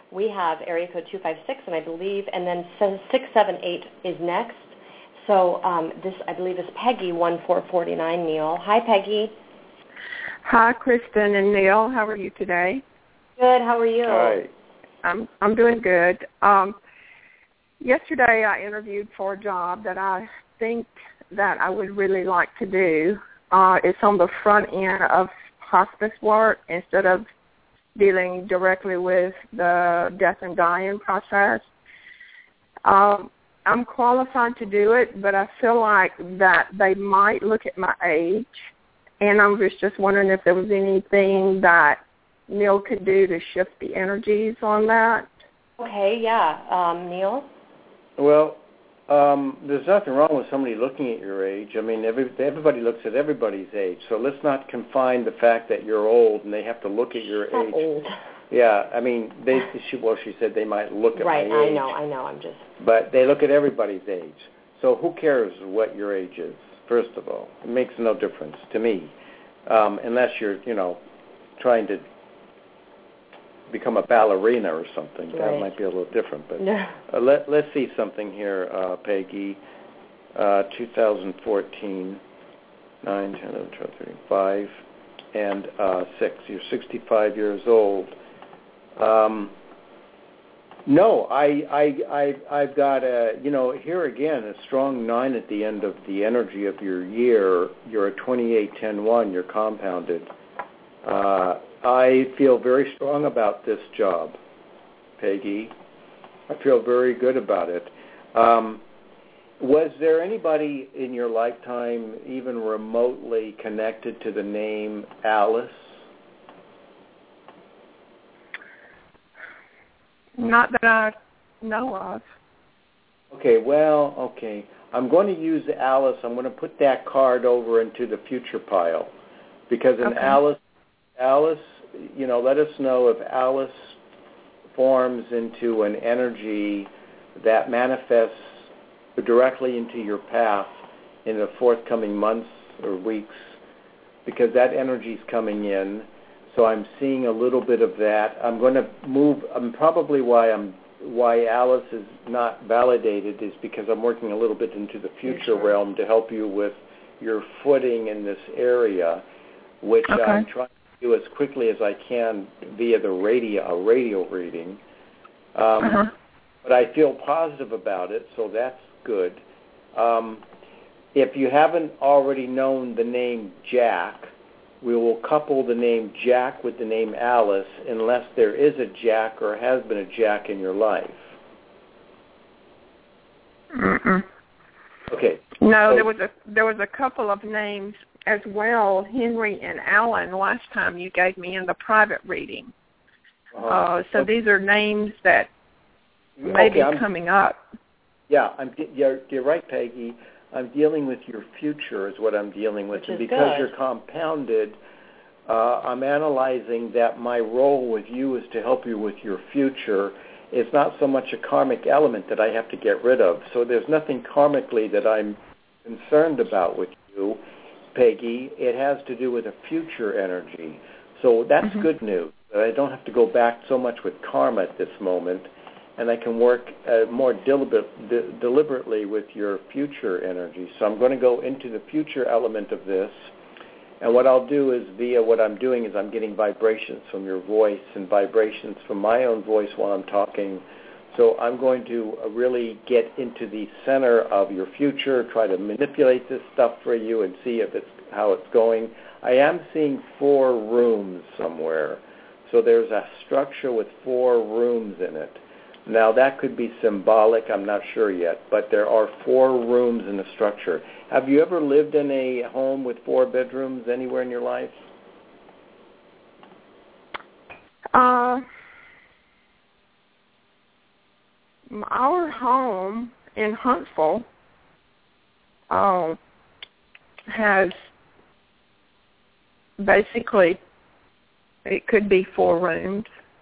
we have area code two five six, and I believe, and then six seven eight is next. So um, this, I believe, is Peggy one four four nine, Neil. Hi, Peggy. Hi, Kristen and Neil. How are you today? Good. How are you? Hi. I'm I'm doing good. Um, yesterday, I interviewed for a job that I think that I would really like to do. Uh, it's on the front end of hospice work instead of dealing directly with the death and dying process. Um, I'm qualified to do it, but I feel like that they might look at my age, and I was just wondering if there was anything that Neil could do to shift the energies on that. Okay, yeah. Um, Neil? Well, um, there's nothing wrong with somebody looking at your age. I mean, every, everybody looks at everybody's age, so let's not confine the fact that you're old and they have to look at your Not age. old. Yeah, I mean, they, she, well, she said they might look at right, my age. I know, I know, I'm just... But they look at everybody's age. So who cares what your age is, first of all? It makes no difference to me, um, unless you're, you know, trying to become a ballerina or something. Right. That might be a little different. But No. uh, let, let's see something here, uh, Peggy. Uh, two thousand fourteen, nine, ten, eleven, twelve, thirteen, five, and uh, six. You're sixty-five years old. Um, no, I, I, I, I've got a, you know, here again, a strong nine at the end of the energy of your year. You're a twenty-eight, ten, one. You're compounded. Uh, I feel very strong about this job, Peggy. I feel very good about it. Um, was there anybody in your lifetime even remotely connected to the name Alice? Not that I know of. Okay, well, okay. I'm going to use Alice. I'm going to put that card over into the future pile because in Okay. Alice, Alice, you know, let us know if Alice forms into an energy that manifests directly into your path in the forthcoming months or weeks, because that energy is coming in. So I'm seeing a little bit of that. I'm going to move. Um, probably why I'm why Alice is not validated is because I'm working a little bit into the future Sure. realm to help you with your footing in this area, which Okay. I'm trying to do as quickly as I can via the radio, a radio reading. Um, Uh-huh. But I feel positive about it, so that's good. Um, if you haven't already known the name Jack, we will couple the name Jack with the name Alice unless there is a Jack or has been a Jack in your life. Mm-mm. Okay. No, so, there was a there was a couple of names as well, Henry and Alan, last time you gave me in the private reading. uh-huh. Uh, so okay. these are names that may okay, be I'm, coming up. Yeah, I'm, you're, you're right, Peggy. I'm dealing with your future is what I'm dealing with. Which and is because good. you're compounded, uh, I'm analyzing that my role with you is to help you with your future. It's not so much a karmic element that I have to get rid of. So there's nothing karmically that I'm concerned about with you, Peggy. It has to do with a future energy. So that's Mm-hmm. good news. I don't have to go back so much with karma at this moment, and I can work uh, more deliberate, de- deliberately with your future energy. So I'm going to go into the future element of this, and what I'll do is via what I'm doing is I'm getting vibrations from your voice and vibrations from my own voice while I'm talking. So I'm going to uh, really get into the center of your future, try to manipulate this stuff for you and see if it's how it's going. I am seeing four rooms somewhere. So there's a structure with four rooms in it. Now, that could be symbolic. I'm not sure yet. But there are four rooms in the structure. Have you ever lived in a home with four bedrooms anywhere in your life? Uh, our home in Huntsville uh, has basically, it could be four rooms.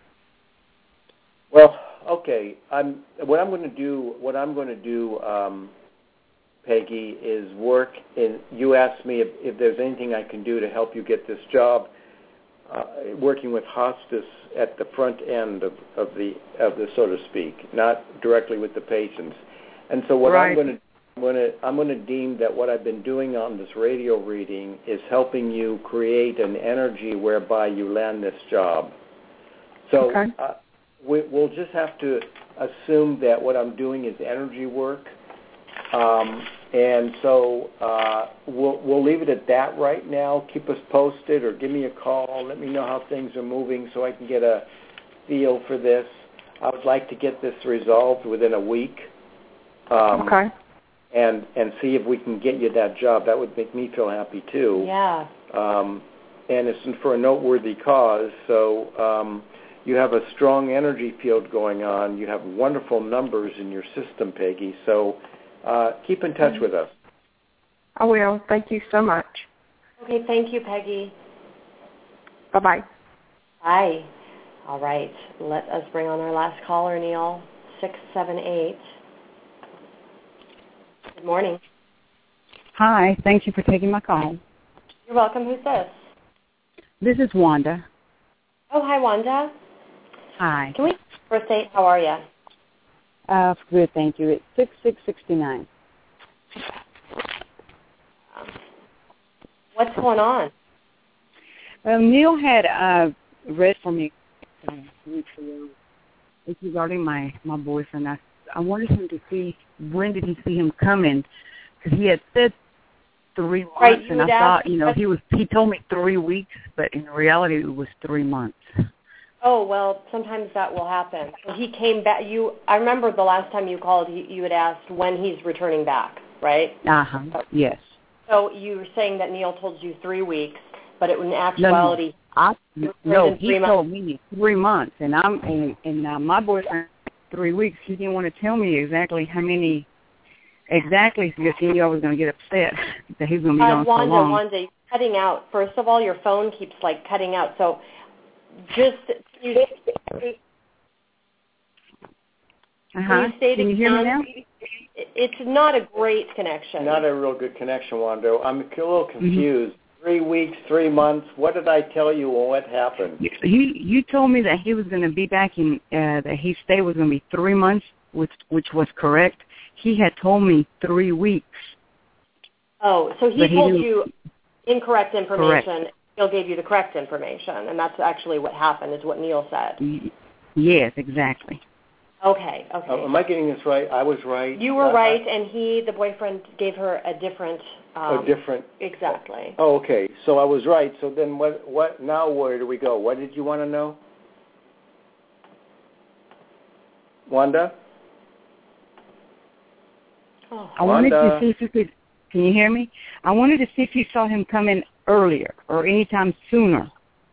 Well, okay. I'm what I'm going to do. What I'm going to do, um, Peggy, is work. In you asked me if, if there's anything I can do to help you get this job. uh, working with hospice at the front end of, of the of the so to speak, not directly with the patients. And so what right. I'm going to I'm going to I'm going to deem that what I've been doing on this radio reading is helping you create an energy whereby you land this job. So okay. uh, we, we'll just have to assume that what I'm doing is energy work. Um, and so uh, we'll, we'll leave it at that right now. Keep us posted or give me a call. Let me know how things are moving so I can get a feel for this. I would like to get this resolved within a week. Um, okay. And, and see if we can get you that job. That would make me feel happy, too. Yeah. Um, and it's for a noteworthy cause. So um, you have a strong energy field going on. You have wonderful numbers in your system, Peggy. So uh, keep in touch with us. I will. Thank you so much. Okay, thank you, Peggy. Bye-bye. Bye. All right. Let us bring on our last caller, Neil, six seven eight. Good morning. Hi. Thank you for taking my call. You're welcome. Who's this? This is Wanda. Oh, hi, Wanda. Hi. Can we first say, how are you? Uh, good, thank you. It's six six sixty-nine. What's going on? Well, Neil had uh, read for me uh, weeks ago. It's regarding my, my boyfriend. I, I wanted him to see, when did he see him coming? Because he had said three months, right, and I thought, you know, he was. He told me three weeks, but in reality it was three months. Oh, well, sometimes that will happen. He came back. You, I remember the last time you called, you, you had asked when he's returning back, right? Uh-huh, yes. So you were saying that Neil told you three weeks, but it, in actuality... No, no, I, no he months. told me three months, and I'm and, and uh, my boyfriend three weeks. He didn't want to tell me exactly how many, exactly, because he knew I was going to get upset that he was going to be uh, gone Wanda, so long. Wanda, you're cutting out. First of all, your phone keeps, like, cutting out, so... Just you, uh-huh. can you say Can you hear me now? It's not a great connection. Not a real good connection, Wanda. I'm a little confused. Mm-hmm. Three weeks, three months. What did I tell you and what happened? You you told me that he was going to be back in, uh, that his stay was going to be three months, which which was correct. He had told me three weeks. Oh, so he but told he you incorrect information. Correct. Neil gave you the correct information, and that's actually what happened, is what Neil said. Yes, exactly. Okay, okay. Uh, am I getting this right? I was right. You were uh, right, and he, the boyfriend, gave her a different... Um, a different... Exactly. Oh, okay. So I was right. So then what, What? Now where do we go? What did you want to know? Wanda? Oh. I wanted Wanda. to see if you could... Can you hear me? I wanted to see if you saw him come in earlier or anytime sooner.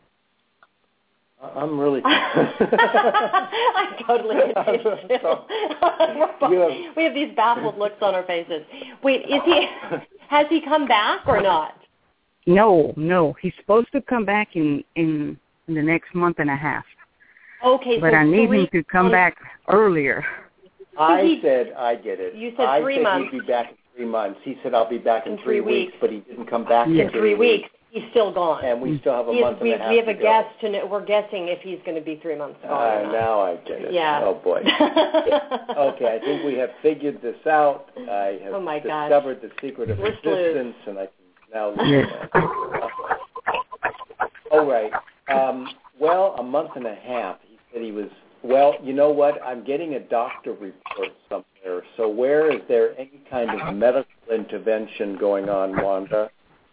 I'm really... I'm totally confused. So, have, we have these baffled looks on our faces. Wait, is he? Has he come back or not? No, no. He's supposed to come back in, in, in the next month and a half. Okay, but so I need three him to come months. back earlier. I he, said, I get it. You said I three said months. he'd be back in three months. He said, I'll be back in, in three, three weeks, but he didn't come back yes. in three, three weeks. weeks. He's still gone. And we still have a he month is, and we, a half we have to a go. guess to know, we're guessing if he's going to be three months gone. Uh, or not. now I get it. Yeah. Oh, boy. Okay, I think we have figured this out. I have oh my discovered gosh. the secret of We're resistance, and I can now live with it. All right. Um, well, a month and a half. He said he was, well, you know what? I'm getting a doctor report somewhere. So where is there any kind of medical intervention going on, Wanda?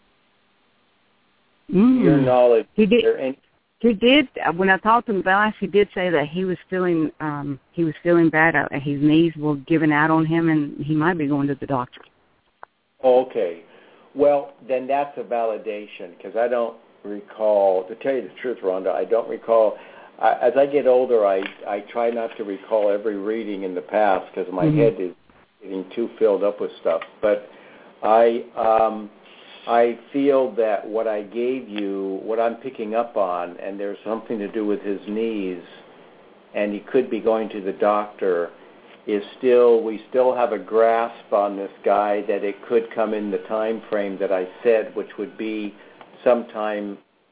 Mm. Your knowledge, he did, is there any... He did, when I talked to him last, he did say that he was feeling um, he was feeling bad. Uh, his knees were giving out on him, and he might be going to the doctor. Okay. Well, then that's a validation, because I don't recall, to tell you the truth, Rhonda, I don't recall. I, as I get older, I, I try not to recall every reading in the past because my mm-hmm. head is getting too filled up with stuff. But I um, I feel that what I gave you, what I'm picking up on, and there's something to do with his knees, and he could be going to the doctor, is still, we still have a grasp on this guy that it could come in the time frame that I said, which would be sometime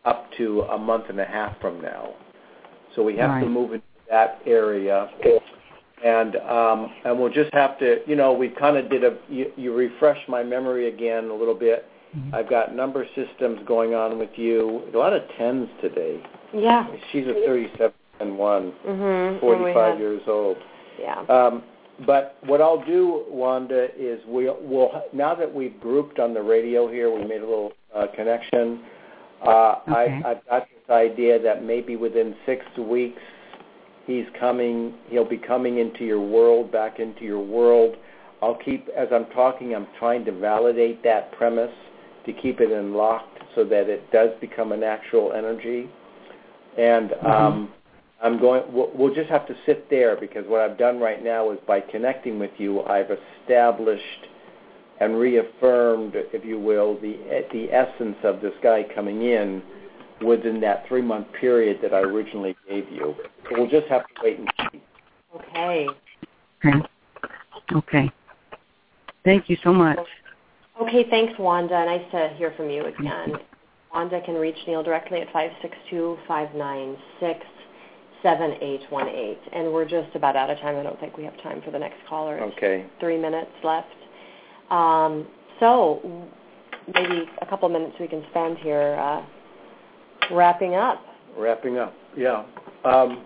up to a month and a half from now. So we have right. to move into that area. And um, and we'll just have to, you know, we kind of did a, you, you refreshed my memory again a little bit. Mm-hmm. I've got number systems going on with you. A lot of tens today. Yeah. She's a thirty-seven and one, mm-hmm. forty-five had, years old. Yeah. Um, but what I'll do, Wanda, is we'll, we'll, now that we've grouped on the radio here, we made a little uh, connection. Uh, okay. I, I've got this idea that maybe within six weeks, he's coming, he'll be coming into your world, back into your world. I'll keep, as I'm talking, I'm trying to validate that premise to keep it unlocked so that it does become an actual energy. And um, mm-hmm. I'm going, we'll, we'll just have to sit there, because what I've done right now is by connecting with you, I've established and reaffirmed, if you will, the the essence of this guy coming in within that three-month period that I originally gave you. So we'll just have to wait and see. Okay. Okay. Okay. Thank you so much. Okay, thanks, Wanda. Nice to hear from you again. Wanda can reach Neil directly at five six two, five nine six, seven eight one eight. And we're just about out of time. I don't think we have time for the next caller. It's okay. Three minutes left. Um, so maybe a couple minutes we can spend here uh, wrapping up. Wrapping up, yeah. Um,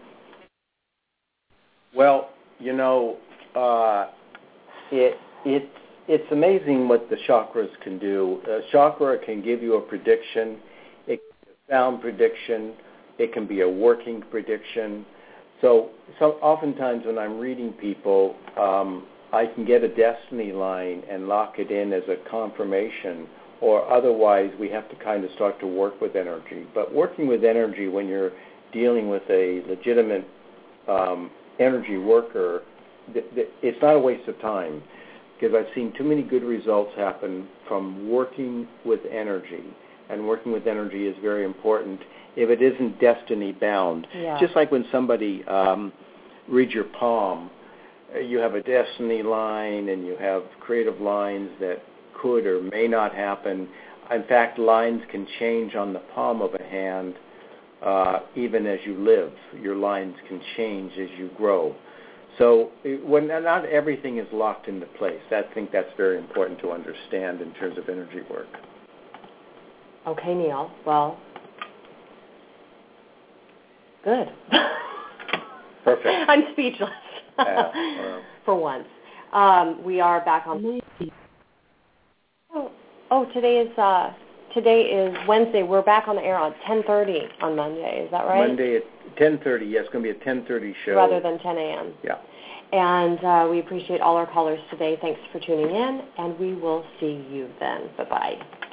well, you know, uh, it it it's amazing what the chakras can do. A chakra can give you a prediction. It can be a sound prediction. It can be a working prediction. So, so oftentimes when I'm reading people, um, I can get a destiny line and lock it in as a confirmation, or otherwise we have to kind of start to work with energy. But working with energy when you're dealing with a legitimate um, energy worker, th- th- it's not a waste of time, because I've seen too many good results happen from working with energy, and working with energy is very important if it isn't destiny bound. Yeah. Just like when somebody um, reads your palm, you have a destiny line and you have creative lines that could or may not happen. In fact, lines can change on the palm of a hand uh, even as you live. Your lines can change as you grow. So when not everything is locked into place, I think that's very important to understand in terms of energy work. Okay, Neil. Well, good. Perfect. I'm speechless. Uh, uh, For once. Um, we are back on... Oh, oh today is uh, today is Wednesday. We're back on the air on ten thirty on Monday. Is that right? Monday at ten thirty. Yes, it's going to be a ten thirty show. Rather than ten a.m. Yeah. And uh, we appreciate all our callers today. Thanks for tuning in, and we will see you then. Bye-bye.